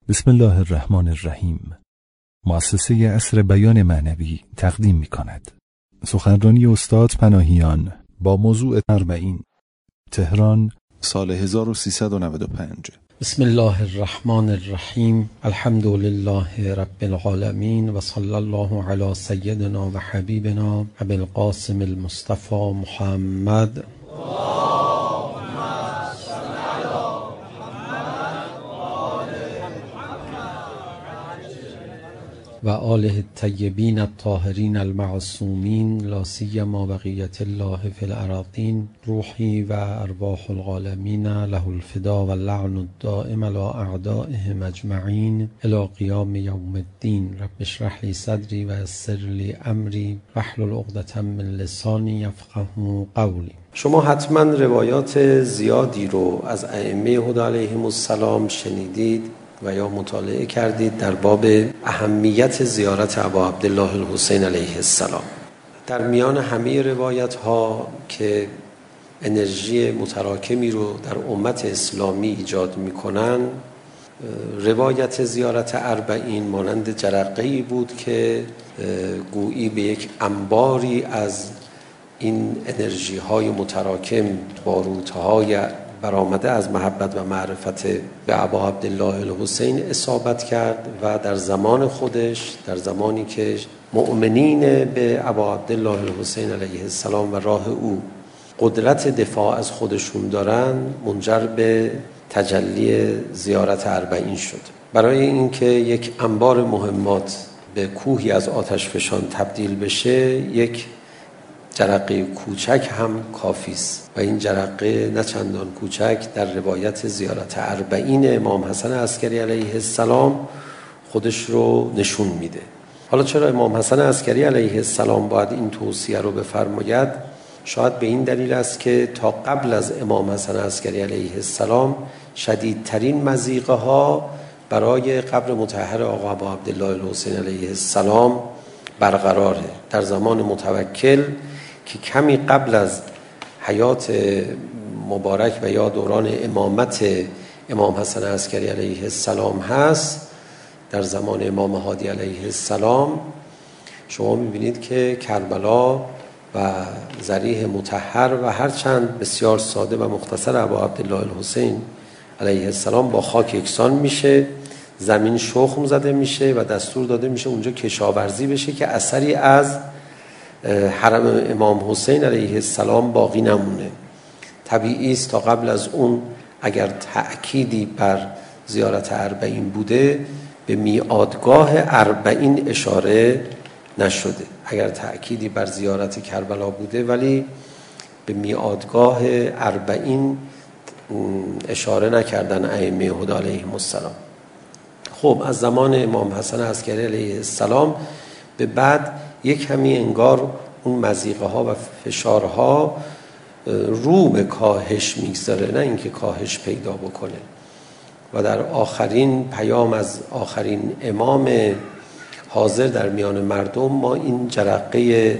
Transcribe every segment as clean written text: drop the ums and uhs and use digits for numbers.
بسم الله الرحمن الرحیم. مؤسسه عصر بیان معنوی تقدیم می کند. سخنرانی استاد پناهیان با موضوع 40 تهران سال 1395. بسم الله الرحمن الرحیم. الحمد لله رب العالمین و صلی الله علی سیدنا و حبیبنا ابی القاسم المصطفى محمد و آله الطیبین الطاهرین المعصومین لا سیما بقیة الله فی الأراضین. روحی و ارواح العالمین له الفدا و اللعن الدائم علی اعدائهم اجمعین الی قیام یوم الدین. رب اشرح لی صدری و یسر لی امری واحلل عقدة من لسانی یفقهوا قولی. شما حتما روایات زیادی رو از ائمه هدی علیهم السلام شنیدید و یا مطالعه کردید در باب اهمیت زیارت ابا عبدالله الحسین علیه السلام. در میان همه روایت ها که انرژی متراکمی رو در امت اسلامی ایجاد میکنن، روایت زیارت اربعین مانند جرقه‌ای بود که گویی به یک انباری از این انرژی های متراکم، باروت‌های برآمده از محبت و معرفت به ابا عبدالله الحسین اصابت کرد و در زمان خودش، در زمانی که مؤمنین به ابا عبدالله الحسین علیه السلام و راه او قدرت دفاع از خودشون دارن، منجر به تجلی زیارت اربعین شد. برای اینکه یک انبار مهمات به کوهی از آتش فشان تبدیل بشه، یک جرقه کوچک هم کافی است و این جرقه نه چندان کوچک در روایت زیارت اربعین امام حسن عسکری علیه السلام خودش رو نشون میده. حالا چرا امام حسن عسکری علیه السلام باید این توصیه رو بفرماید؟ شاید به این دلیل است که تا قبل از امام حسن عسکری علیه السلام شدیدترین مضیقه ها برای قبر مطهر آقا ابا عبدالله الحسین علیه السلام برقراره. در زمان متوکل که کمی قبل از حیات مبارک و یا دوران امامت امام حسن عسکری علیه السلام هست، در زمان امام هادی علیه السلام شما میبینید که کربلا و ضریح مطهر و هرچند بسیار ساده و مختصر ابا عبدالله الحسین علیه السلام با خاک یکسان میشه، زمین شخم زده میشه و دستور داده میشه اونجا کشاورزی بشه که اثری از حرم امام حسین علیه السلام باقی نمونه. طبیعی است تا قبل از اون اگر تأکیدی بر زیارت اربعین بوده، به میعادگاه اربعین اشاره نشده. اگر تأکیدی بر زیارت کربلا بوده ولی به میعادگاه اربعین اشاره نکردن ائمه هدی علیهم السلام. خب از زمان امام حسن عسکری علیه السلام به بعد یک کمی انگار اون مضیقه ها و فشارها رو به کاهش میگذاره، نه اینکه کاهش پیدا بکنه. و در آخرین پیام از آخرین امام حاضر در میان مردم ما این جرقه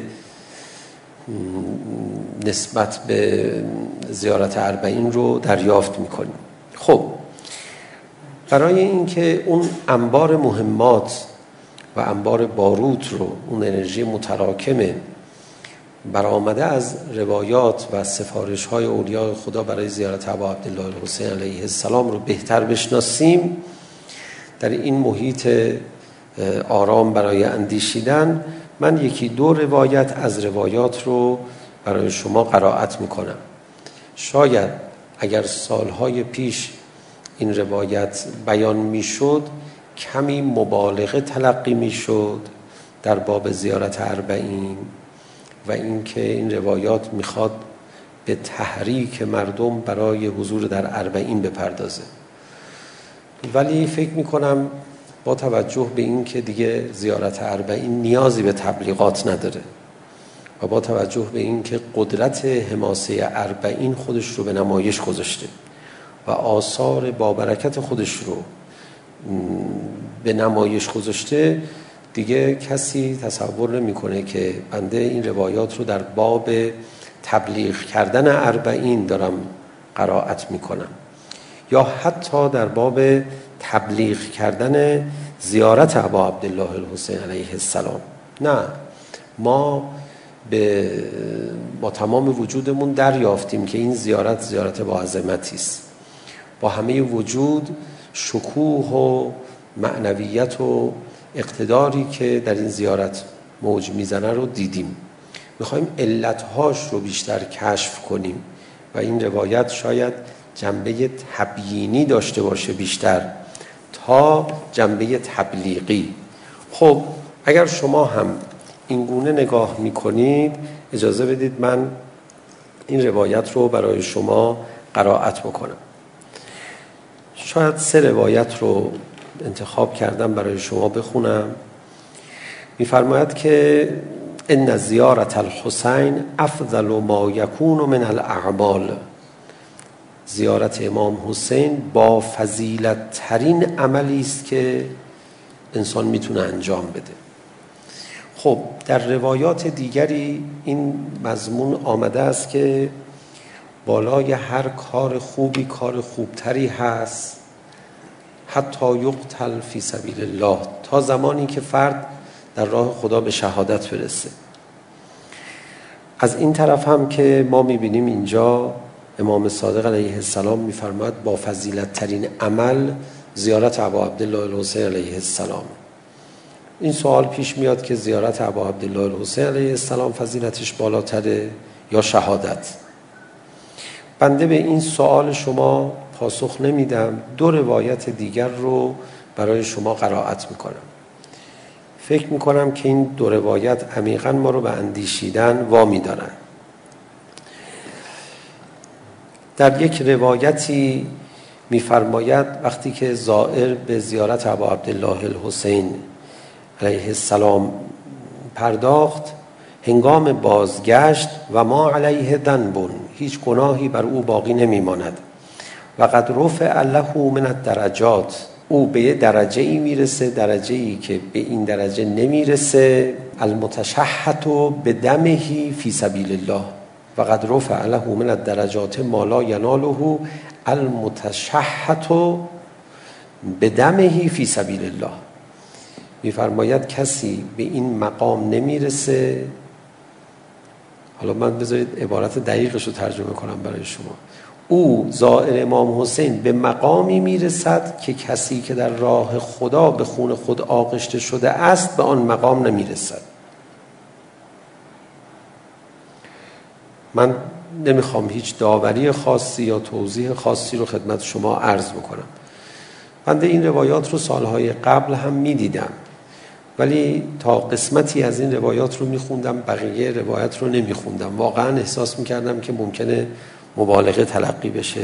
نسبت به زیارت اربعین رو دریافت میکنیم. خب برای اینکه اون انبار مهمات و انبار باروت رو، اون انرژی متراکمه برآمده از روایات و سفارش های اولیاء خدا برای زیارت ابا عبدالله الحسین علیه السلام رو بهتر بشناسیم، در این محیط آرام برای اندیشیدن من یکی دو روایت از روایات رو برای شما قرائت میکنم. شاید اگر سالهای پیش این روایت بیان میشد کمی مبالغه تلقی میشد در باب زیارت اربعین و اینکه این روایات میخواد به تحریک مردم برای حضور در اربعین بپردازه. ولی فکر میکنم با توجه به اینکه دیگه زیارت اربعین نیازی به تبلیغات نداره و با توجه به اینکه قدرت حماسه اربعین خودش رو به نمایش گذاشته و آثار بابرکت خودش رو به نمایش گذاشته، دیگه کسی تصور نمیکنه که بنده این روایات رو در باب تبلیغ کردن اربعین دارم قرائت میکنم یا حتی در باب تبلیغ کردن زیارت ابا عبدالله الحسین علیه السلام. نه، ما با تمام وجودمون دریافتیم که این زیارت با عظمتی است. با همه وجود شکوه و معنویت و اقتداری که در این زیارت موج میزنه رو دیدیم. میخوایم علتهاش رو بیشتر کشف کنیم و این روایت شاید جنبه تبیینی داشته باشه بیشتر تا جنبه تبلیغی. خب اگر شما هم این گونه نگاه میکنید، اجازه بدید من این روایت رو برای شما قرائت بکنم. شاید 3 روایت رو انتخاب کردم برای شما بخونم. میفرماید که ان زیارت الحسین افضل ما یکون من الاعمال، زیارت امام حسین با فضیلت ترین عملی است که انسان میتونه انجام بده. خب در روایات دیگری این مضمون آمده است که بالای هر کار خوبی کار خوبتری هست، حتی یقتل فی سبیل الله، تا زمانی که فرد در راه خدا به شهادت برسه. از این طرف هم که ما میبینیم اینجا امام صادق علیه السلام میفرماید با فضیلت ترین عمل زیارت ابا عبدالله الحسین علیه السلام. این سوال پیش میاد که زیارت ابا عبدالله الحسین علیه السلام فضیلتش بالاتره یا شهادت؟ بنده به این سوال شما پاسخ نمیدم. 2 روایت دیگر رو برای شما قرائت میکنم. فکر میکنم که این 2 روایت عمیقاً ما رو به اندیشیدن وامی دارن. در یک روایتی میفرماید وقتی که زائر به زیارت ابا عبدالله الحسین علیه السلام پرداخت، هنگام بازگشت و ما علیه ذنب، هیچ گناهی بر او باقی نمیماند، و قد رفع له من الدرجات، او به یه درجه ای میرسه، درجه ای که به این درجه نمیرسه، المتشحت بدمه فی سبیل الله، و قد رفع له من الدرجات ما لا یناله المتشحت بدمه فی سبیل الله. میفرماید کسی به این مقام نمیرسه. حالا من بذارید عبارت دقیقش رو ترجمه کنم برای شما. او زائر امام حسین به مقامی میرسد که کسی که در راه خدا به خون خود آغشته شده است به آن مقام نمیرسد. من نمیخوام هیچ داوری خاصی یا توضیح خاصی رو خدمت شما عرض بکنم. بنده این روایات رو سالهای قبل هم میدیدم، ولی تا قسمتی از این روایات رو میخوندم، بقیه روایت رو نمیخوندم. واقعا احساس میکردم که ممکنه مبالغه تلقی بشه.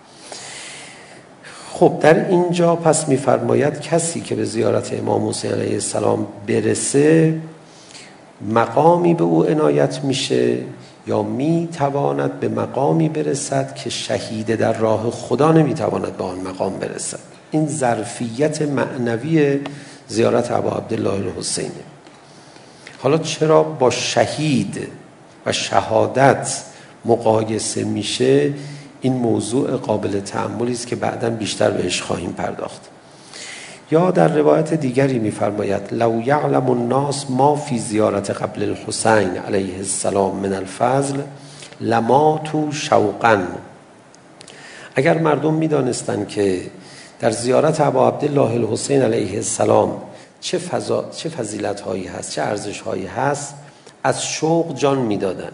خب در اینجا پس میفرماید کسی که به زیارت امام حسین علیه السلام برسه مقامی به او عنایت میشه یا میتواند به مقامی برسد که شهید در راه خدا نمیتواند به آن مقام برسد. این ظرفیت معنوی زیارت ابا عبدالله الحسینه. حالا چرا با شهید و شهادت مقایسه میشه؟ این موضوع قابل تأملی است که بعداً بیشتر بهش خواهیم پرداخت. یا در روایت دیگری می‌فرماید لو یعلم الناس ما فی زیارت قبل الحسین علیه السلام من الفضل لماتوا شوقاً. اگر مردم می‌دانستند که در زیارت ابا عبدالله الحسین علیه السلام چه فضیلت‌هایی هست، چه ارزش‌هایی هست، از شوق جان می‌دادند.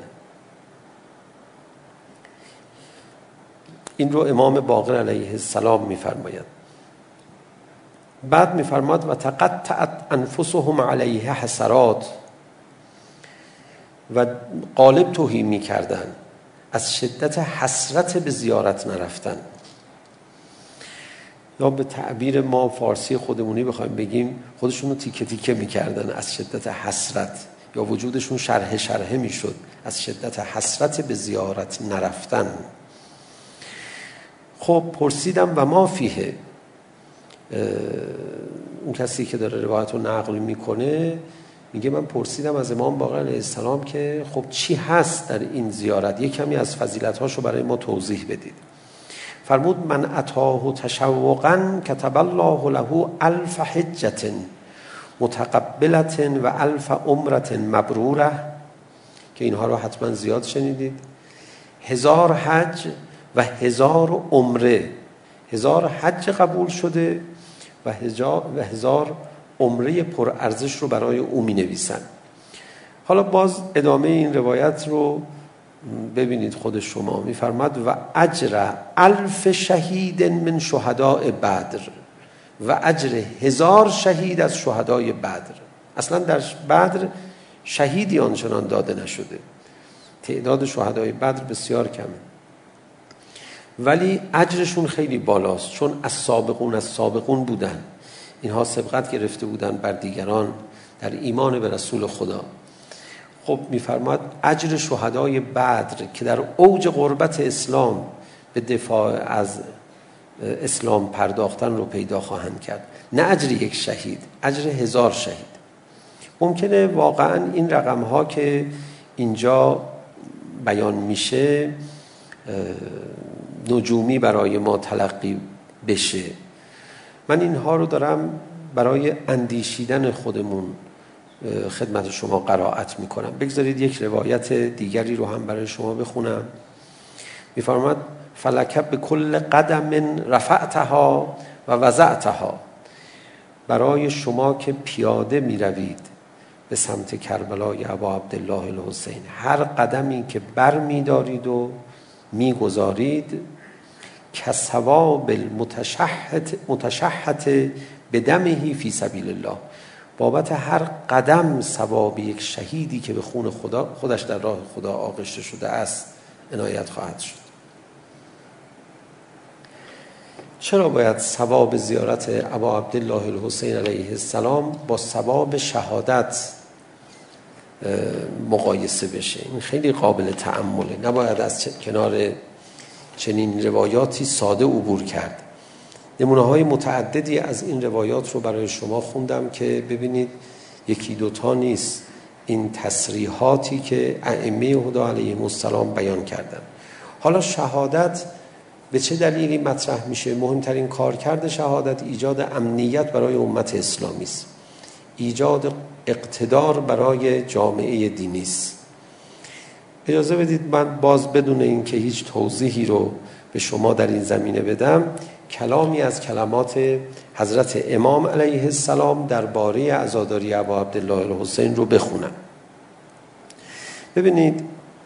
این رو امام باقر علیه السلام می‌فرماید. بعد می‌فرماد و تقطعت انفسهم علیه حسرات، و قالب توهی می‌کردن، از شدت حسرت به زیارت نرفتن. یا به تعبیر ما فارسی خودمونی بخوایم بگیم خودشون رو تیکه تیکه می‌کردن از شدت حسرت، یا وجودشون شرحه می‌شد از شدت حسرت به زیارت نرفتن. خب پرسیدم و ما فیه، اون کسی که داره روایت رو نقل میکنه میگه من پرسیدم از امام باقر علیه السلام که خب چی هست در این زیارت، یک کمی از فضیلت‌هاشو برای ما توضیح بدید. فرمود من اتاه تشوقا کتب الله له 1000 حجة متقبلة و 1000 عمرة مبروره، که اینها رو حتما زیاد شنیدید. 1000 حج و 1000 عمره، 1000 حج قبول شده و 1000 عمره پرارزش رو برای او می نویسن. حالا باز ادامه این روایت رو ببینید خود شما. میفرماد و اجر 1000 شهید من شهداء بدر و اجر 1000 شهید از شهدای بدر. اصلا در بدر شهیدی آنچنان داده نشده، تعداد شهدای بدر بسیار کمه، ولی اجرشون خیلی بالاست، چون از سابقون بودن. اینها سبقت گرفته بودن بر دیگران در ایمان به رسول خدا. خب میفرماد اجر شهدای بدر که در اوج غربت اسلام به دفاع از اسلام پرداختن رو پیدا خواهند کرد، نه اجر یک شهید، اجر 1000 شهید. ممکنه واقعا این رقم ها که اینجا بیان میشه نجومی برای ما تلقی بشه. من اینها رو دارم برای اندیشیدن خودمون خدمت شما قرائت میکنم. بگذارید یک روایت دیگری رو هم برای شما بخونم. میفرماد فلک بكل قدم رفعتها و وضعتها، برای شما که پیاده میروید به سمت کربلای ابا عبدالله الحسین، هر قدمی که بر میدارید و میگذارید کثواب المتشحت بدمه فی سبیل الله، بابت هر قدم ثواب یک شهیدی که به خون خودش در راه خدا آغشته شده است عنایت خواهد شد. چرا باید ثواب زیارت ابا عبدالله الحسین علیه السلام با ثواب شهادت مقایسه بشه؟ این خیلی قابل تأمله، نباید از کنار چنین روایاتی ساده عبور کرد. نمونه‌های متعددی از این روایات رو برای شما خوندم که ببینید یکی دوتا نیست، این تصریحاتی که ائمه هدی علیهم السلام بیان کردن. حالا شهادت به چه دلیلی مطرح میشه؟ مهمترین کارکرد شهادت ایجاد امنیت برای امت اسلامی است، ایجاد اقتدار برای جامعه دینی است. اجازه بدید من باز بدون این که هیچ توضیحی رو به شما در این زمینه بدم کلامی از کلمات حضرت امام علیه السلام درباره عزاداری ابا عبدالله الحسین رو بخونم. ببینید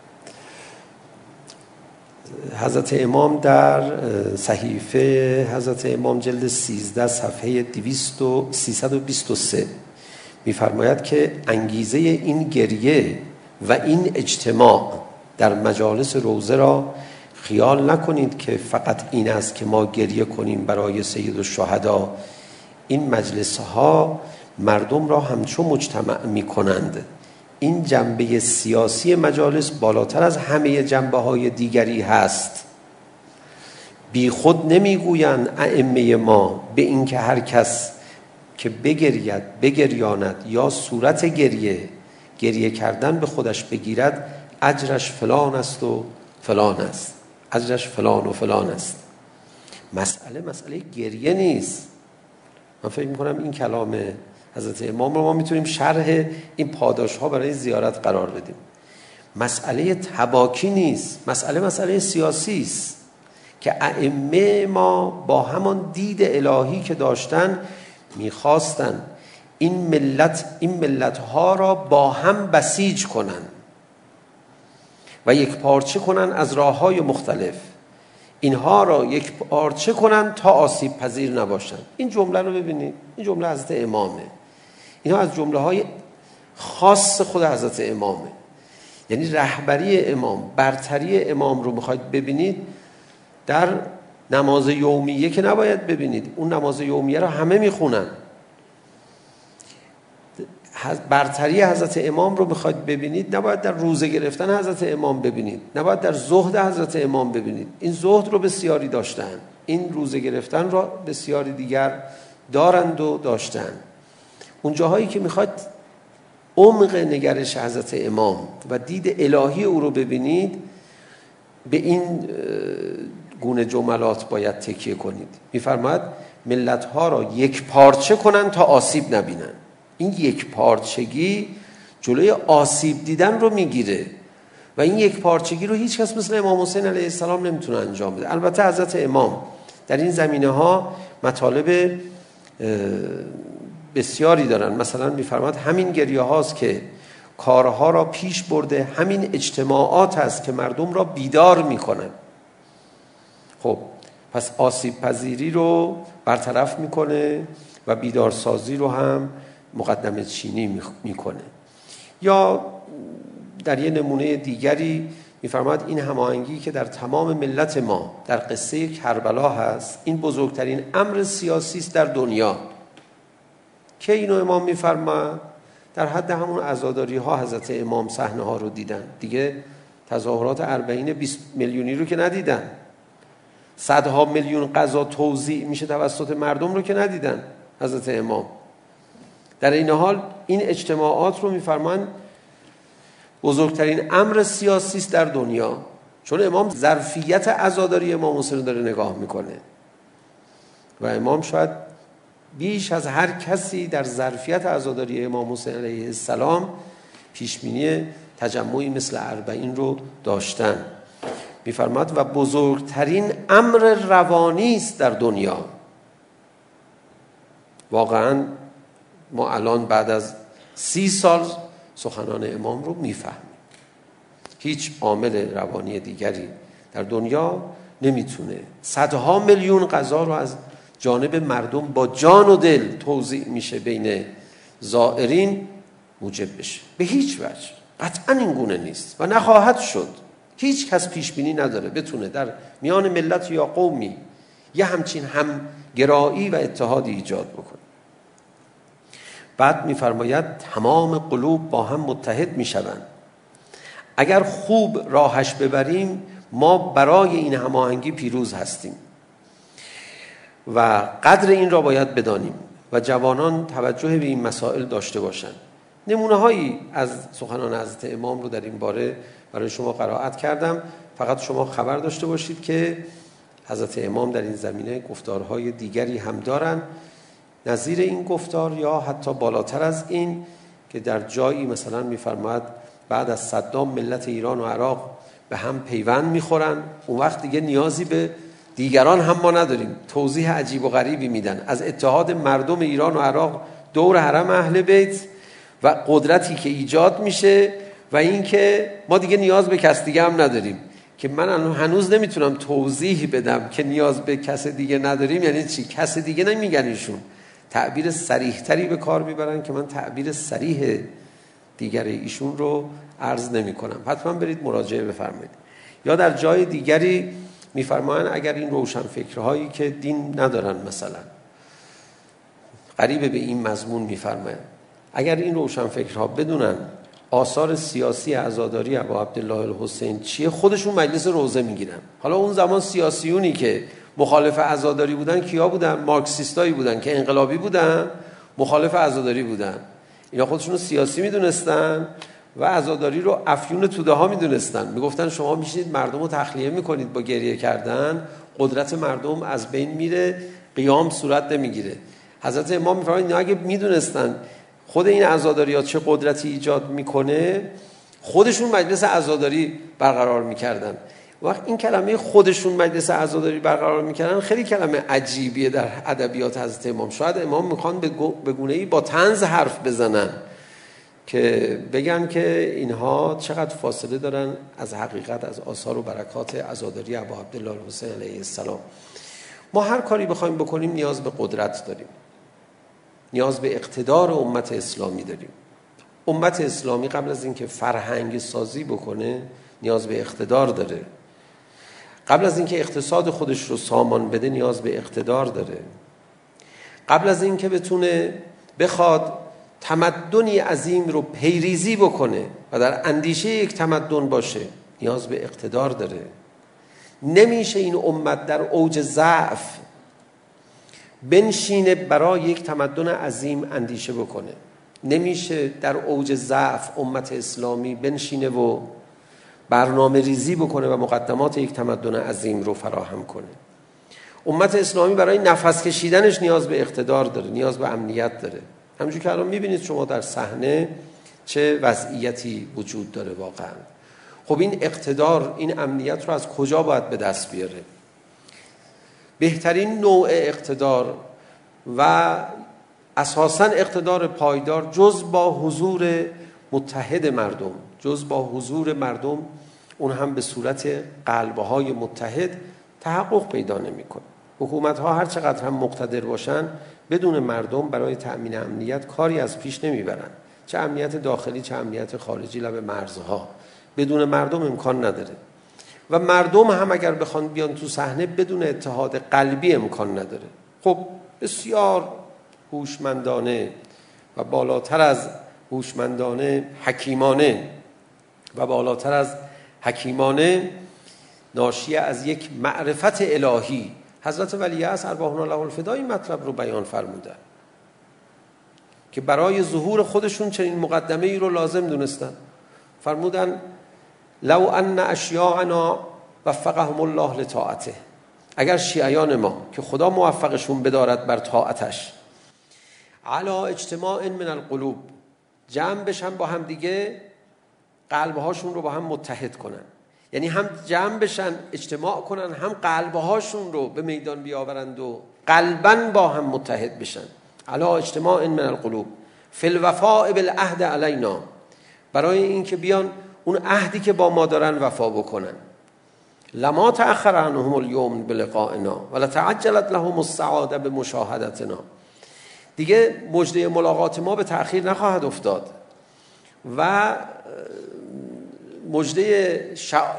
حضرت امام در صحیفه حضرت امام جلد 13 صفحه 323 می‌فرماید که انگیزه این گریه و این اجتماع در مجالس روضه را خیال نکنید که فقط این است که ما گریه کنیم برای سید الشهدا. این مجلس ها مردم را همچون مجتمع می کنند. این جنبه سیاسی مجالس بالاتر از همه جنبه های دیگری هست. بی خود نمی گویند ائمه ما به این که هر کس که بگرید بگریاند یا صورت گریه کردن به خودش بگیرد اجرش فلان است و فلان است، اجرش فلان و فلان است. مسئله گریه نیست. من فکر میکنم این کلام حضرت امام رو ما میتونیم شرح این پاداش ها برای زیارت قرار بدیم. مسئله تباکی نیست، مسئله سیاسی است که ائمه ما با همان دید الهی که داشتن میخواستن این ملت ها را با هم بسیج کنن و یک پارچه کنن از راه های مختلف، اینها را یک پارچه کنن تا آسیب پذیر نباشن. این جمله رو ببینید، این جمله حضرت امامه. اینها از جمله های خاص خود حضرت امامه. یعنی رهبری امام، برتری امام رو میخواید ببینید در نماز یومیه که نباید ببینید، اون نماز یومیه را همه میخونن. برتری حضرت امام رو میخواید ببینید نباید در روزه گرفتن حضرت امام ببینید، نباید در زهد حضرت امام ببینید. این زهد رو بسیاری داشتن، این روزه گرفتن رو بسیاری دیگر دارند و داشتن. اون جاهایی که میخواید عمق نگرش حضرت امام و دید الهی او رو ببینید، به این گونه جملات باید تکیه کنید. میفرماید ملت‌ها را یک پارچه کنن تا آسیب نبینن. این یک پارچگی جلوی آسیب دیدن رو میگیره و این یک پارچگی رو هیچ کس مثل امام حسین علیه السلام نمیتونه انجام بده. البته حضرت امام در این زمینه ها مطالب بسیاری دارن. مثلا میفرماید همین گریه هاست که کارها را پیش برده، همین اجتماعات هست که مردم را بیدار میکنن. خب پس آسیب پذیری رو برطرف میکنه و بیدارسازی رو هم مقدمه چینی میکنه. یا در یه نمونه دیگری میفرماید این هماهنگی که در تمام ملت ما در قصه کربلا هست، این بزرگترین امر سیاسی است در دنیا. که اینو امام میفرماید در حد همون عزاداری ها حضرت امام صحنه ها رو دیدن دیگه. تظاهرات 20 میلیونی رو که ندیدن، صدها میلیون غذا توزیع میشه توسط مردم رو که ندیدن حضرت امام. در این حال این اجتماعات رو میفرمان بزرگترین امر سیاسی است در دنیا، چون امام ظرفیت عزاداری امام حسین رو داره نگاه میکنه و امام شاید بیش از هر کسی در ظرفیت عزاداری امام حسین علیه السلام پیشبینی تجمعی مثل 40 رو داشتن. میفرماد و بزرگترین امر روانی است در دنیا. واقعا ما الان بعد از 30 سال سخنان امام رو میفهمیم. هیچ عامل روانی دیگری در دنیا نمیتونه صدها میلیون غذا رو از جانب مردم با جان و دل توزیع میشه بین زائرین موجب بشه. به هیچ وجه قطعا این گونه نیست و نخواهد شد. هیچ کس پیش بینی نداره بتونه در میان ملت یا قومی یه همچین همگرایی و اتحادی ایجاد بکنه. بعد میفرماید تمام قلوب با هم متحد میشوند. اگر خوب راهش ببریم ما برای این هماهنگی پیروز هستیم و قدر این را باید بدانیم و جوانان توجه به این مسائل داشته باشند. نمونه هایی از سخنان حضرت امام رو در این باره برای شما قرائت کردم. فقط شما خبر داشته باشید که حضرت امام در این زمینه گفتارهای دیگری هم دارن، نظیر این گفتار یا حتی بالاتر از این، که در جایی مثلا میفرماید بعد از صدام ملت ایران و عراق به هم پیوند میخورن، اون وقت دیگه نیازی به دیگران هم ما نداریم. توضیح عجیب و غریبی میدن از اتحاد مردم ایران و عراق دور حرم اهل بیت و قدرتی که ایجاد میشه و این که ما دیگه نیاز به کس دیگه هم نداریم. که من هنوز نمیتونم توضیح بدم که نیاز به کس دیگه نداریم یعنی چی. کس دیگه نمیگن، ایشون تعبیر صریح تری به کار میبرن که من تعبیر صریح دیگر ایشون رو عرض نمی کنم. حتما برید مراجعه بفرمایید. یا در جای دیگری میفرمایند اگر این روشنفکرهایی که دین ندارن مثلا قریب به این مضمون میفرمایند اگر این روشنفکرها بدونن آثار سیاسی عزاداری ابا عبدالله الحسین چیه، خودشون مجلس روزه میگیرن. حالا اون زمان سیاسیونی که مخالف عزاداری بودن کیا بودن؟ مارکسیستایی بودن که انقلابی بودن، مخالف عزاداری بودن. اینا خودشون رو سیاسی میدونستن و عزاداری رو افیون توده ها میدونستن. میگفتن شما میشینید مردم رو تخلیه میکنید با گریه کردن، قدرت مردم از بین میره، قیام صورت نمیگیره. حضرت امام میفرمایند اینا اگه میدونستن خود این عزاداریات چه قدرتی ایجاد میکنه خودشون مجلس عزاداری برقرار میکردن. وقت این کلمه خودشون مجلس عزاداری برقرار میکردن خیلی کلمه عجیبیه در ادبیات حضرت امام. شاید امام میخوان به گونه‌ای با طنز حرف بزنن که بگن که اینها چقدر فاصله دارن از حقیقت، از آثار و برکات عزاداری ابا عبدالله الحسین علیه السلام. ما هر کاری بخوایم بکنیم نیاز به قدرت داریم، نیاز به اقتدار امت اسلامی داریم. امت اسلامی قبل از اینکه فرهنگ سازی بکنه نیاز به اقتدار داره. قبل از اینکه اقتصاد خودش رو سامان بده نیاز به اقتدار داره. قبل از اینکه بخواد تمدنی عظیم رو پیریزی بکنه و در اندیشه یک تمدن باشه نیاز به اقتدار داره. نمیشه این امت در اوج ضعف بنشینه برای یک تمدن عظیم اندیشه بکنه. نمیشه در اوج ضعف امت اسلامی بنشینه و برنامه ریزی بکنه و مقدمات یک تمدن عظیم رو فراهم کنه. امت اسلامی برای نفس کشیدنش نیاز به اقتدار داره، نیاز به امنیت داره. همونجور که الان میبینید شما در صحنه چه وضعیتی وجود داره واقعا. خب این اقتدار، این امنیت رو از کجا باید به دست بیاره؟ بهترین نوع اقتدار و اساساً اقتدار پایدار جز با حضور متحد مردم، جز با حضور مردم، اون هم به صورت قلب‌های متحد، تحقق پیدا نمی‌کنه. حکومت‌ها هر چقدر هم مقتدر باشن بدون مردم برای تأمین امنیت کاری از پیش نمیبرن، چه امنیت داخلی چه امنیت خارجی لب مرزها. بدون مردم امکان نداره و مردم هم اگر بخوان بیان تو صحنه بدون اتحاد قلبی امکان نداره. خب بسیار هوشمندانه و بالاتر از هوشمندانه حکیمانه و بالاتر از حکیمانه، ناشی از یک معرفت الهی، حضرت ولیعصر ارواحنا له الفدا این مطلب رو بیان فرمودن که برای ظهور خودشون چنین مقدمه ای رو لازم دونستن. فرمودن لو ان اشیاعنا وفقهم الله لطاعته، اگر شیعیان ما که خدا موفقشون بدارد بر طاعتش، علی اجتماع من القلوب، جمع بشن با هم دیگه، قلبهاشون رو با هم متحد کنن، یعنی هم جمع بشن اجتماع کنن، هم قلبهاشون رو به میدان بیاورند و قلباً با هم متحد بشن. علی اجتماع من القلوب فی الوفاء بالعهد علینا، برای این که بیان اون عهدی که با ما دارن وفا بکنن. لما تأخر عنهم اليوم بلقائنا ولتعجلت لهم السعاده بمشاهدتنا، دیگه مژده ملاقات ما به تأخیر نخواهد افتاد و مژده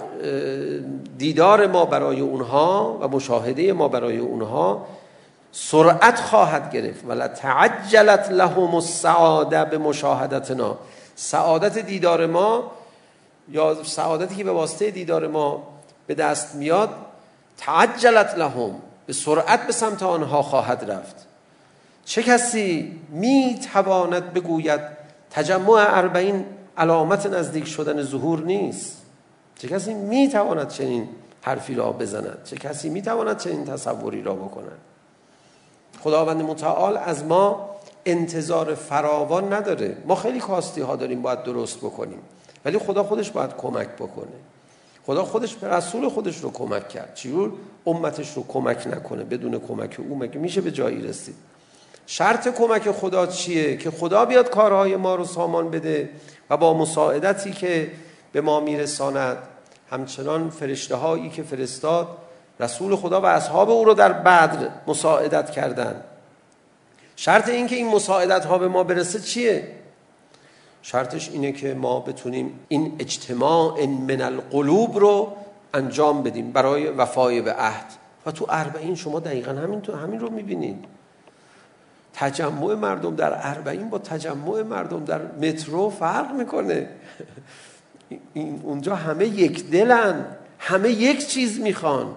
دیدار ما برای اونها و مشاهده ما برای اونها سرعت خواهد گرفت. ولتعجلت لهم السعاده بمشاهدتنا، سعادت دیدار ما یا سعادتی که به واسطه دیدار ما به دست میاد، تعجلت لهم، به سرعت به سمت آنها خواهد رفت. چه کسی میتواند بگوید تجمع 40 علامت نزدیک شدن ظهور نیست؟ چه کسی میتواند چنین حرفی را بزند؟ چه کسی میتواند چنین تصوری را بکند؟ خداوند متعال از ما انتظار فراوان نداره. ما خیلی کاستی ها داریم باید درست بکنیم، ولی خدا خودش باید کمک بکنه. خدا خودش به رسول خودش رو کمک کرد، چجور امتش رو کمک نکنه؟ بدون کمک او مگه میشه به جایی رسید؟ شرط کمک خدا چیه؟ که خدا بیاد کارهای ما رو سامان بده و با مساعدتی که به ما میرساند، همچنان فرشته هایی که فرستاد رسول خدا و اصحاب او رو در بدر مساعدت کردند. شرط این که این مساعدت ها به ما برسه چیه؟ شرطش اینه که ما بتونیم این اجتماع من القلوب رو انجام بدیم برای وفای به عهد. و تو 40 شما دقیقا همین رو میبینید. تجمع مردم در 40 با تجمع مردم در مترو فرق میکنه. اونجا همه یک دلن، همه یک چیز میخوان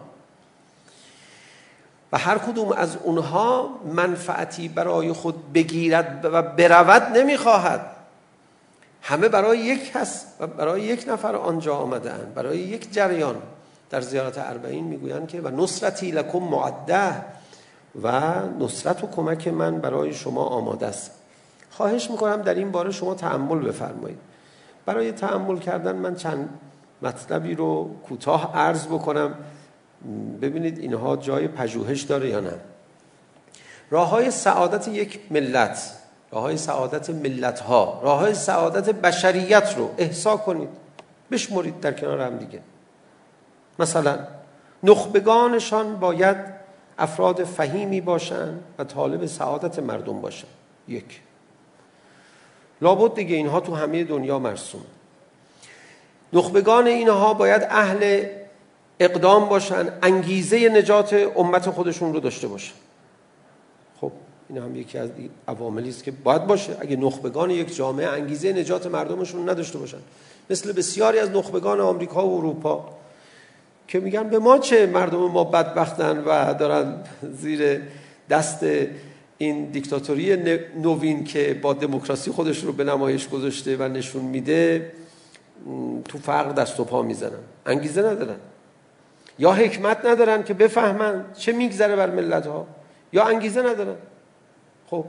و هر کدوم از اونها منفعتی برای خود بگیرد و برود نمیخواهد. همه برای یک کس و برای یک نفر آنجا آمدن، برای یک جریان. در زیارت 40 میگویند که و نصرتی لکم معده، و نصرت و کمک من برای شما آماده است. خواهش میکنم در این باره شما تأمل بفرمایید. برای تأمل کردن من چند مطلبی رو کوتاه عرض بکنم، ببینید اینها جای پژوهش داره یا نه. راههای سعادت یک ملت، راههای سعادت ملت‌ها، راههای سعادت بشریت رو احصا کنید، بشمرید در کنار هم دیگه. مثلا نخبگانشان باید افراد فهیمی باشن و طالب سعادت مردم باشن. یک، لابد دیگه اینها تو همه دنیا مرسوم. نخبگان اینها باید اهل اقدام باشن، انگیزه نجات امت خودشون رو داشته باشن. خب این هم یکی از عواملی است که باید باشه. اگه نخبگان یک جامعه انگیزه نجات مردمشون نداشته باشن، مثل بسیاری از نخبگان آمریکا و اروپا که میگن به ما چه، مردم ما بدبختن و دارن زیر دست این دیکتاتوری نوین که با دموکراسی خودش رو به نمایش گذاشته و نشون میده تو فقر دست و پا میزنن، انگیزه ندارن، یا حکمت ندارن که بفهمن چه میگذره بر ملت ها، یا انگیزه ندارن. خب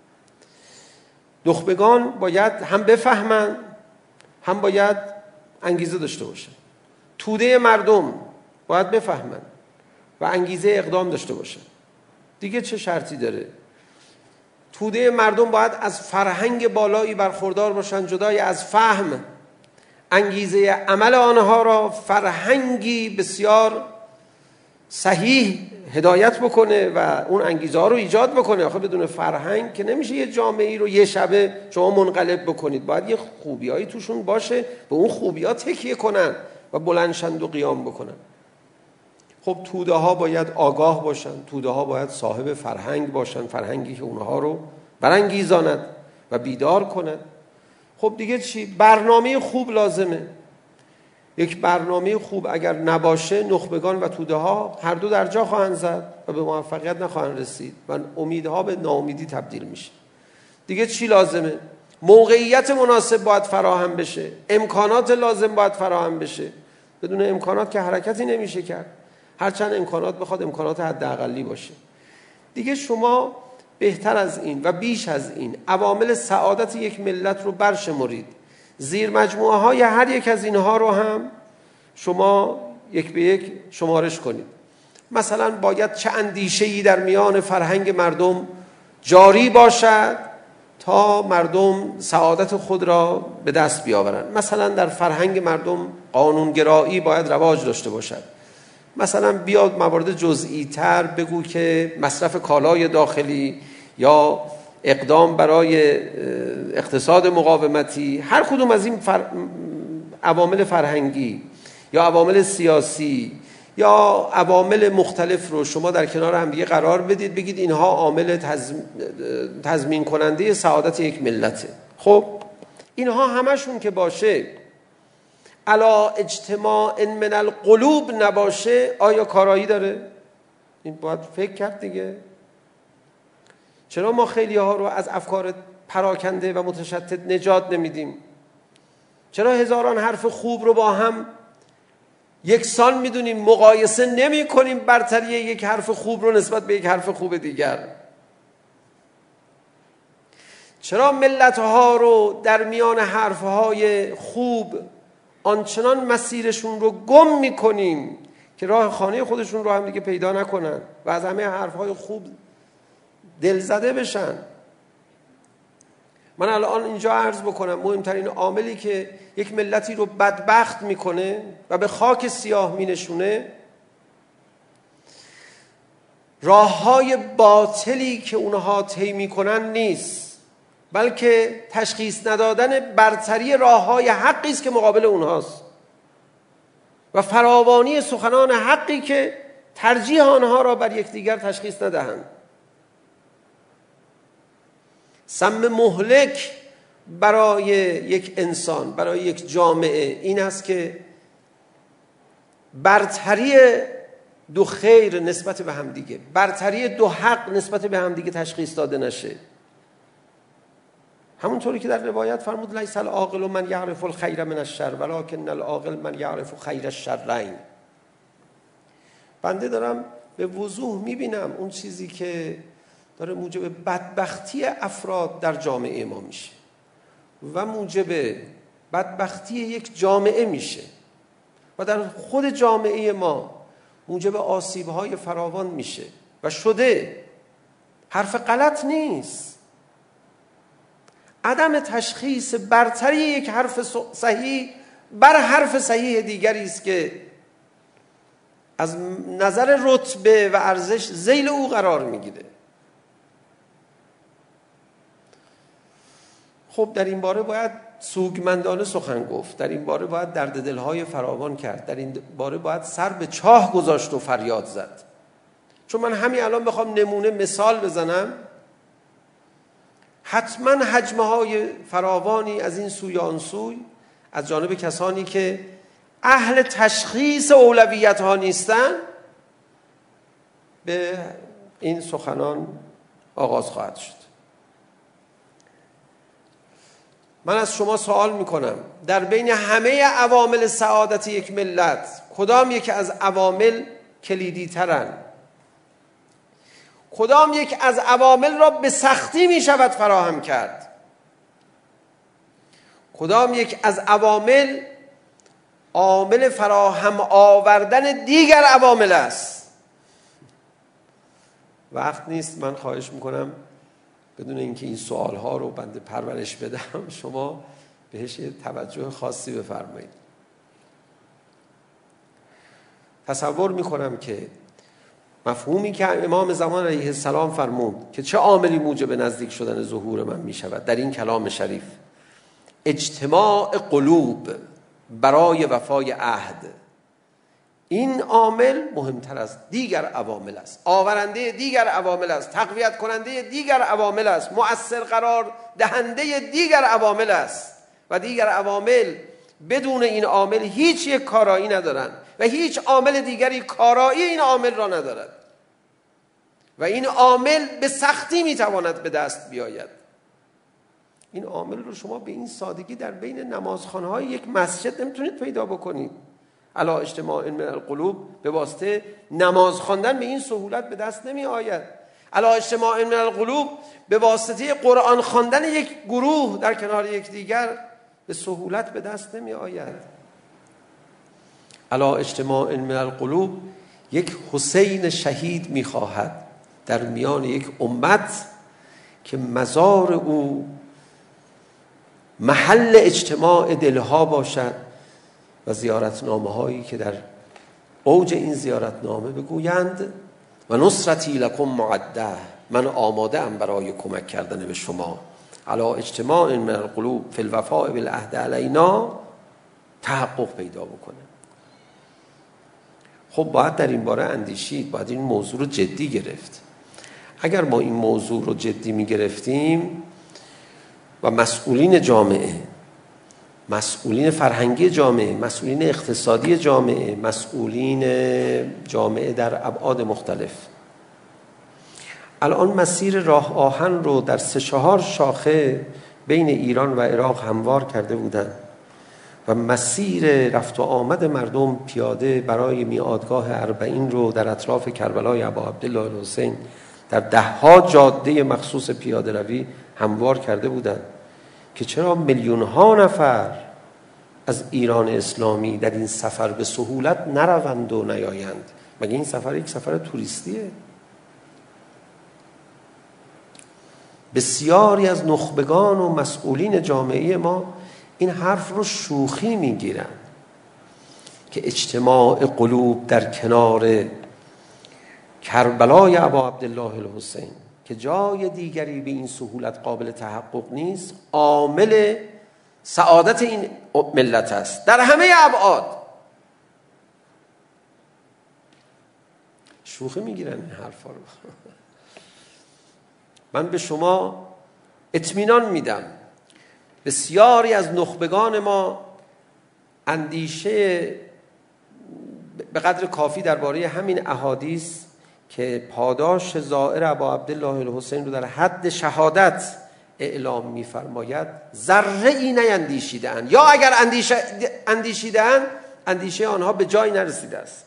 نخبگان باید هم بفهمن هم باید انگیزه داشته باشن. توده مردم باید بفهمن و انگیزه اقدام داشته باشن. دیگه چه شرطی داره؟ توده مردم باید از فرهنگ بالایی برخوردار باشن، جدای از فهم، انگیزه عمل آنها را فرهنگی بسیار صحیح هدایت بکنه و اون انگیزه ها رو ایجاد بکنه. آخه بدون فرهنگ که نمیشه یه جامعه رو یه شبه شما منقلب بکنید. باید یه خوبیایی توشون باشه، به اون خوبی‌ها تکیه کنن و بلندشند و قیام بکنن. خب توده ها باید آگاه باشن، توده ها باید صاحب فرهنگ باشن، فرهنگی که اونها رو برانگیزاند و بیدار کند. خب دیگه چی؟ برنامه خوب لازمه. یک برنامه خوب اگر نباشه، نخبگان و توده ها هر دو در جا خواهند زد و به موفقیت نخواهند رسید و امیدها به ناامیدی تبدیل میشه. دیگه چی لازمه؟ موقعیت مناسب باید فراهم بشه، امکانات لازم باید فراهم بشه. بدون امکانات که حرکتی نمیشه کرد، هرچند امکانات بخواد امکانات حداقلی باشه. دیگه شما بهتر از این و بیش از این عوامل سعادت یک ملت رو برشمرید. زیر مجموعه های هر یک از اینها رو هم شما یک به یک شمارش کنید. مثلا باید چه اندیشه‌ای در میان فرهنگ مردم جاری باشد تا مردم سعادت خود را به دست بیاورند. مثلا در فرهنگ مردم قانونگرایی باید رواج داشته باشد. مثلا بیاد موارد جزئی تر بگو که مصرف کالای داخلی یا اقدام برای اقتصاد مقاومتی، هر کدوم از این عوامل فرهنگی یا عوامل سیاسی یا عوامل مختلف رو شما در کنار هم دیگه قرار بدید، بگید اینها عامل تضمین کننده سعادت یک ملته. خب اینها همشون که باشه، علا اجتماع من القلوب نباشه، آیا کارایی داره؟ این باید فکر کرد دیگه. چرا ما خیلی ها رو از افکار پراکنده و متشتت نجات نمیدیم؟ چرا هزاران حرف خوب رو با هم یکسان میدونیم، مقایسه نمی کنیم برتری یک حرف خوب رو نسبت به یک حرف خوب دیگر؟ چرا ملت ها رو در میان حرف های خوب آنچنان مسیرشون رو گم میکنیم که راه خانه خودشون رو هم دیگه پیدا نکنن و از همه حرفهای خوب دلزده بشن؟ من الان اینجا عرض بکنم مهمترین عاملی که یک ملتی رو بدبخت میکنه و به خاک سیاه مینشونه، راههای باطلی که اونها طی میکنن نیست، بلکه تشخیص ندادن برتری راههای حقی است که مقابل اونهاست و فراوانی سخنان حقی که ترجیح آنها را بر یکدیگر تشخیص ندهند. سم مهلک برای یک انسان، برای یک جامعه این است که برتری دو خیر نسبت به هم دیگه، برتری دو حق نسبت به هم دیگه تشخیص داده نشه. همونطوری که در روایت فرمود لیس العاقل من یعرف الخیر من الشر ولکن العاقل من یعرف خیر الشرین. بنده دارم به وضوح میبینم اون چیزی که داره موجب بدبختی افراد در جامعه ما میشه و موجب بدبختی یک جامعه میشه و در خود جامعه ما موجب آسیب‌های فراوان میشه و شده. حرف غلط نیست. عدم تشخیص برتری یک حرف صحیح بر حرف صحیح دیگری است که از نظر رتبه و ارزش ذیل او قرار میگیره. خب در این باره باید سوگمندانه سخن گفت، در این باره باید درد دلهای فراوان کرد، در این باره باید سر به چاه گذاشت و فریاد زد. چون من همین الان بخوام نمونه مثال بزنم، حتما حجمه های فراوانی از این سوی آن سوی از جانب کسانی که اهل تشخیص اولویت ها نیستن به این سخنان آغاز خواهد شد. من از شما سوال میکنم در بین همه عوامل سعادت یک ملت کدام یک از عوامل کلیدی ترن؟ کدام یک از عوامل را به سختی می شود فراهم کرد؟ کدام یک از عوامل عامل فراهم آوردن دیگر عوامل است؟ وقت نیست، من خواهش میکنم بدون اینکه این سوالها رو بنده پرورش بدم شما بهش توجه خاصی بفرمایید. تصور میکنم که مفهومی که امام زمان علیه السلام فرمود که چه عاملی موجب نزدیک شدن ظهور من می شود در این کلام شریف، اجتماع قلوب برای وفای عهد، این عامل مهمتر از دیگر عوامل است، آورنده دیگر عوامل است، تقویت کننده دیگر عوامل است، مؤثر قرار دهنده دیگر عوامل است و دیگر عوامل بدون این عامل هیچ یک کارایی ندارند و هیچ عامل دیگری کارایی این عامل را ندارد و این عامل به سختی میتواند به دست بیاید. این عامل رو شما به این سادگی در بین نمازخانه‌های یک مسجد نمیتونید پیدا بکنید. علی اجتماع من القلوب به واسطه نماز خواندن به این سهولت به دست نمی آید. علی اجتماع من القلوب به واسطه قرآن خواندن یک گروه در کنار یک دیگر به سهولت به دست نمی آید. علی اجتماع من القلوب یک حسین شهید می خواهد در میان یک امت که مزار او محل اجتماع دلها باشد و زیارتنامه هایی که در اوج این زیارتنامه بگویند و نصرتی لکم معده، من آماده ام برای کمک کردن به شما. علی اجتماع من القلوب فی الوفاء بالعهد علینا تحقق پیدا بکنه. خب باید در این باره اندیشید، باید این موضوع رو جدی گرفت. اگر ما این موضوع رو جدی می گرفتیم و مسئولین جامعه، مسئولین فرهنگی جامعه، مسئولین اقتصادی جامعه، مسئولین جامعه در ابعاد مختلف الان مسیر راه آهن رو در 3-4 شاخه بین ایران و عراق هموار کرده بودند و مسیر رفت و آمد مردم پیاده برای میعادگاه 40 رو در اطراف کربلای ابا عبدالله الحسین در 10 جاده مخصوص پیاده روی هموار کرده بودند که چرا میلیون‌ها نفر از ایران اسلامی در این سفر به سهولت نروند و نیایند؟ مگه این سفر یک سفر توریستیه؟ بسیاری از نخبگان و مسئولین جامعه ما این حرف رو شوخی میگیرن که اجتماع قلوب در کنار کربلای ابا عبدالله الحسین که جای دیگری به این سهولت قابل تحقق نیست عامل سعادت این ملت است در همه ابعاد. شوخی میگیرن این حرفا رو. من به شما اطمینان میدم بسیاری از نخبگان ما اندیشه به قدر کافی درباره همین احادیث که پاداش زائر ابا عبدالله الحسین رو در حد شهادت اعلام می‌فرماید ذره ای نیندیشیده‌اند، یا اگر اندیشیده‌اند اندیشه آنها به جای نرسیده است.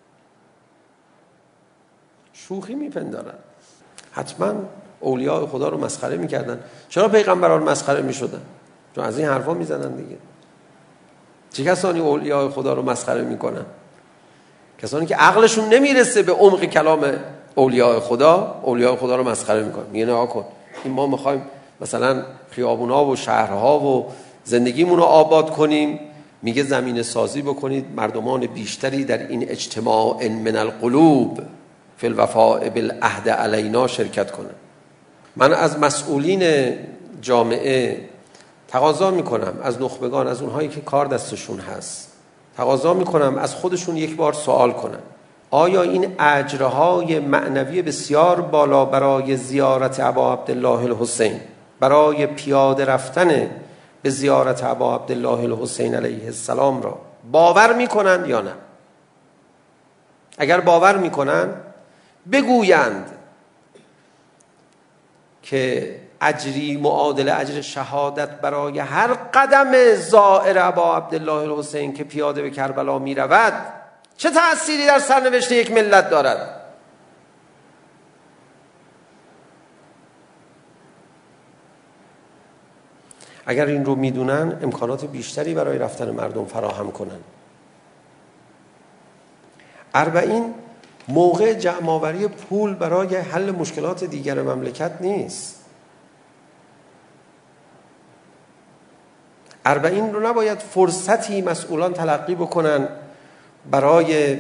شوخی میپندارن. حتما اولیاء خدا رو مسخره میکردن. چرا پیغمبران مسخره میشدن؟ چون از این حرفا میزنن دیگه. چه کسانی اولیاء خدا رو مسخره میکنن؟ کسانی که عقلشون نمیرسه به عمق کلام اولیاء خدا رو مسخره میکنن. میگن آقا کن این ما میخوایم مثلا خیابونا و شهرها و زندگیمون رو آباد کنیم، میگه زمین سازی بکنید مردمان بیشتری در این اجتماع من القلوب فی الوفاء بالعهد علینا شرکت کنن. من از مسئولین جامعه تقاضا میکنم، از نخبگان، از اونهایی که کار دستشون هست تقاضا میکنم از خودشون یک بار سوال کنن آیا این اجرهای معنوی بسیار بالا برای زیارت ابا عبدالله الحسین، برای پیاده رفتن به زیارت ابا عبدالله الحسین علیه السلام را باور میکنن یا نه؟ اگر باور میکنن بگویند که اجری معادل اجر شهادت برای هر قدم زائر ابا عبدالله الحسین که پیاده به کربلا می رود چه تأثیری در سرنوشت یک ملت دارد؟ اگر این رو میدونن امکانات بیشتری برای رفتن مردم فراهم کنن. 40 موقع جمع‌آوری پول برای حل مشکلات دیگر مملکت نیست. 40 رو نباید فرصتی مسئولان تلقی بکنن برای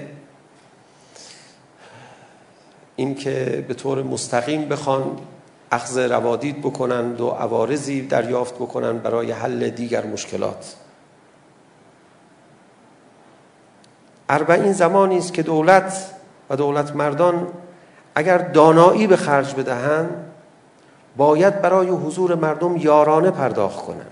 اینکه به طور مستقیم بخوان اخذ روادید بکنند و عوارضی دریافت بکنند برای حل دیگر مشکلات. 40 زمانی است که دولت و دولت مردان اگر دانایی به خرج بدهند باید برای حضور مردم یارانه پرداخت کنند،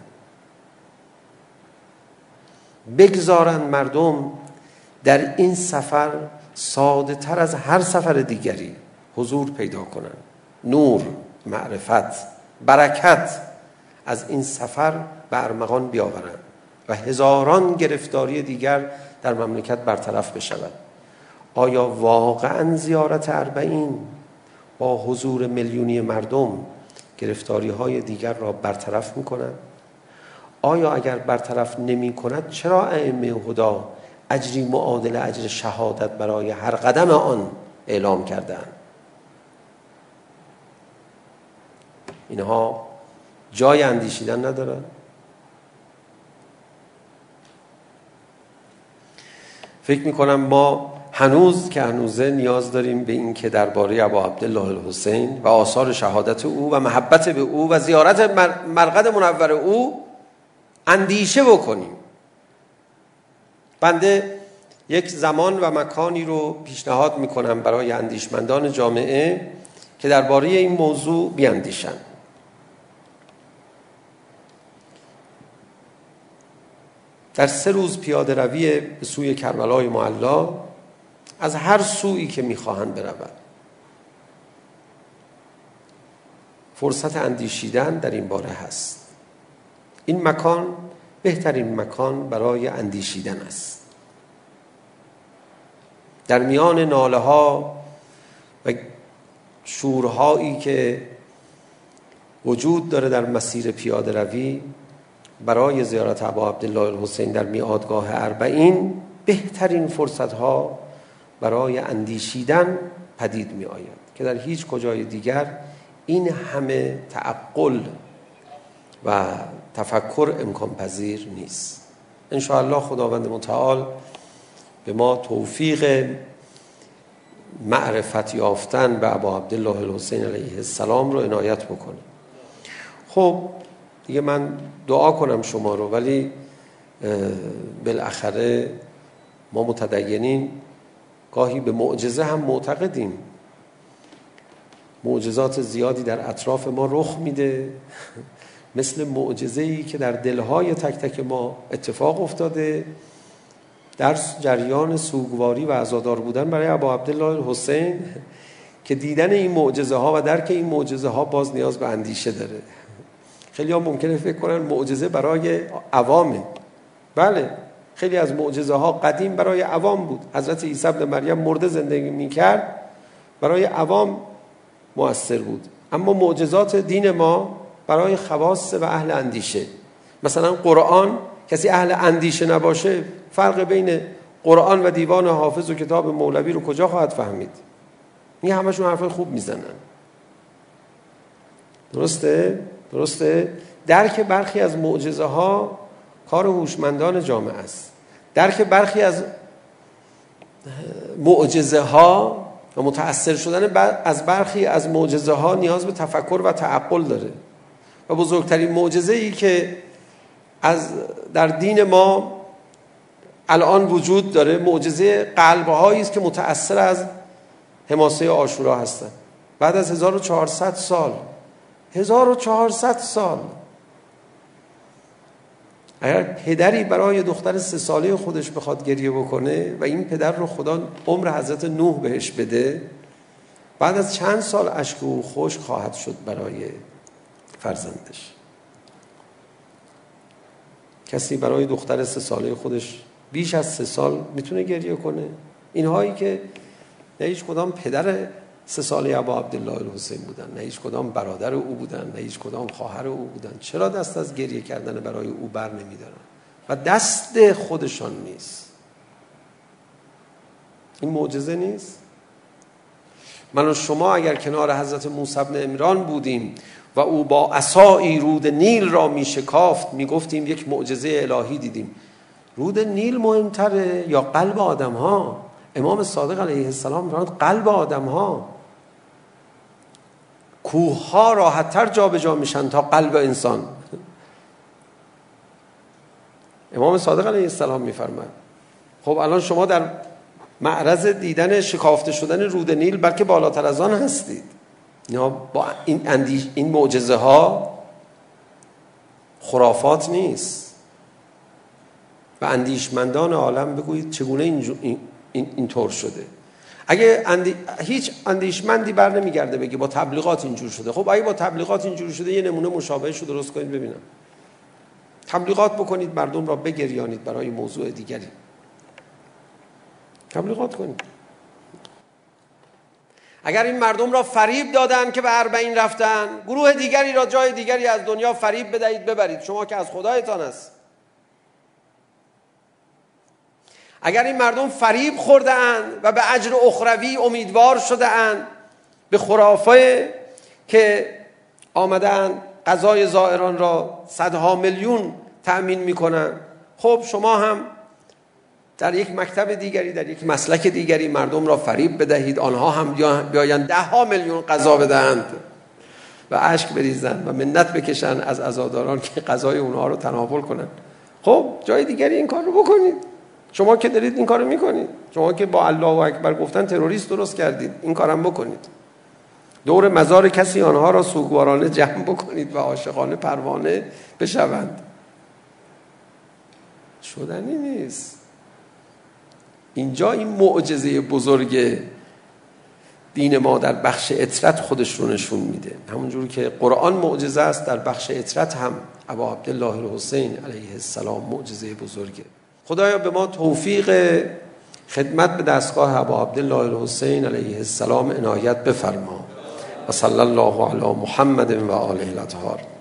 بگذارند مردم در این سفر ساده تر از هر سفر دیگری حضور پیدا کنند. نور، معرفت، برکت از این سفر به ارمغان بیاورند و هزاران گرفتاری دیگر در مملکت برطرف بشود. آیا واقعا زیارت 40 با حضور میلیونی مردم گرفتاری های دیگر را برطرف می کند؟ آیا اگر برطرف نمی کند چرا ائمه هدی اجری معادل اجر شهادت برای هر قدم آن اعلام کردند؟ اینها جای اندیشیدن ندارند؟ فکر میکنم ما هنوز که هنوزه نیاز داریم به این که درباره ابا عبدالله الحسین و آثار شهادت او و محبت به او و زیارت مرقد منور او اندیشه بکنیم. بنده یک زمان و مکانی رو پیشنهاد میکنم برای اندیشمندان جامعه که درباره این موضوع بیاندیشند. در 3 روز پیاده روی به سوی کربلای معلا از هر سویی که میخواهند برود فرصت اندیشیدن در این باره هست. این مکان بهترین مکان برای اندیشیدن است. در میان ناله ها و شورهایی که وجود داره در مسیر پیاده روی برای زیارت ابا عبدالله الحسین در میعادگاه 40 بهترین فرصت ها برای اندیشیدن پدید می آید که در هیچ کجای دیگر این همه تعقل و تفکر امکان پذیر نیست. ان شاء الله خداوند متعال به ما توفیق معرفت یافتن به ابا عبدالله الحسین علیه السلام رو عنایت بکنه. خب دیگه من دعا کنم شما رو، ولی بالاخره ما متدینین گاهی به معجزه هم معتقدیم. معجزات زیادی در اطراف ما رخ میده، مثل معجزه‌ای که در دلهای تک تک ما اتفاق افتاده در جریان سوگواری و عزادار بودن برای ابا عبدالله الحسین، که دیدن این معجزه ها و درک این معجزه ها باز نیاز به اندیشه داره. خیلی ها ممکنه فکر کنن معجزه برای عوامه. بله، خیلی از معجزه ها قدیم برای عوام بود. حضرت عیسی ابن مریم مرده زندگی میکرد، برای عوام مؤثر بود. اما معجزات دین ما برای خواص و اهل اندیشه. مثلا قرآن، کسی اهل اندیشه نباشه فرق بین قرآن و دیوان حافظ و کتاب مولوی رو کجا خواهد فهمید؟ این همشون حرفای خوب میزنن. درسته؟ درک برخی از معجزه ها کار هوشمندان جامعه است. درک برخی از معجزه ها و متأثر شدن از برخی از معجزه ها نیاز به تفکر و تعقل داره. و بزرگترین معجزه ای که در دین ما الان وجود داره معجزه قلب‌هایی است که متأثر از حماسه عاشورا هستند. بعد از 1400 سال اگر پدری برای دختر 3 ساله خودش بخواد گریه بکنه و این پدر رو خدا عمر حضرت نوح بهش بده، بعد از چند سال اشک او خشک خواهد شد برای فرزندش. کسی برای دختر 3 ساله خودش بیش از 3 سال میتونه گریه کنه؟ اینهایی که نه هیچ کدام پدر 3 ساله ابا عبدالله الحسین بودن، نه هیچ کدام برادر او بودن، نه هیچ کدام خواهر او بودن، چرا دست از گریه کردن برای او بر نمیدارن؟ و دست خودشان نیست. این معجزه نیست؟ من و شما اگر کنار حضرت موسی بن عمران بودیم و او با عصایی رود نیل را میشکافت، میگفتیم یک معجزه الهی دیدیم. رود نیل مهمتره یا قلب آدم ها؟ امام صادق علیه السلام می‌فرماید قلب آدم ها. کوه ها راحت‌تر جابجا میشن تا قلب انسان. امام صادق علیه السلام می‌فرماید. خب الان شما در معرض دیدن شکافته شدن رود نیل بلکه بالاتر از آن هستید. یا با این معجزه ها خرافات نیست. و اندیشمندان عالم بگویید چگونه اینطور شده. اگه هیچ اندیشمندی بر نمیگرده بگه با تبلیغات اینجور شده. خب اگه با تبلیغات اینجور شده یه نمونه مشابهش رو درست کنید ببینم. تبلیغات بکنید، مردم را بگریانید برای موضوع دیگری. تبلیغات کنید. اگر این مردم را فریب دادن که به 40 رفتن، گروه دیگری را جای دیگری از دنیا فریب بدهید ببرید، شما که از خدایتان است. اگر این مردم فریب خورده‌اند و به اجر اخروی امیدوار شده‌اند، به خرافه که آمدن غذای زائران را 100 میلیون تأمین میکنن، خب شما هم در یک مکتب دیگری، در یک مسلک دیگری مردم را فریب بدهید، آنها هم بیایند 10 میلیون غذا بدهند و اشک بریزند و منت بکشن از عزاداران که غذای اونها رو تناول کنند. خب جای دیگری این کار رو بکنید. شما که دارید این کار رو میکنید، شما که با الله اکبر گفتن تروریست درست کردید، این کارم بکنید. دور مزار کسی آنها را سوگوارانه جمع بکنید و عاشقانه پروانه بشوند. شدنی نیست. اینجا این معجزه بزرگ دین ما در بخش اطرت خودش رو نشون میده. همونجور که قرآن معجزه است، در بخش اطرت هم ابا عبدالله الحسین علیه السلام معجزه بزرگه. خدایا به ما توفیق خدمت به دستگاه ابا عبدالله الحسین علیه السلام عنایت بفرما. و صلی الله علی محمد و آله الاطهار.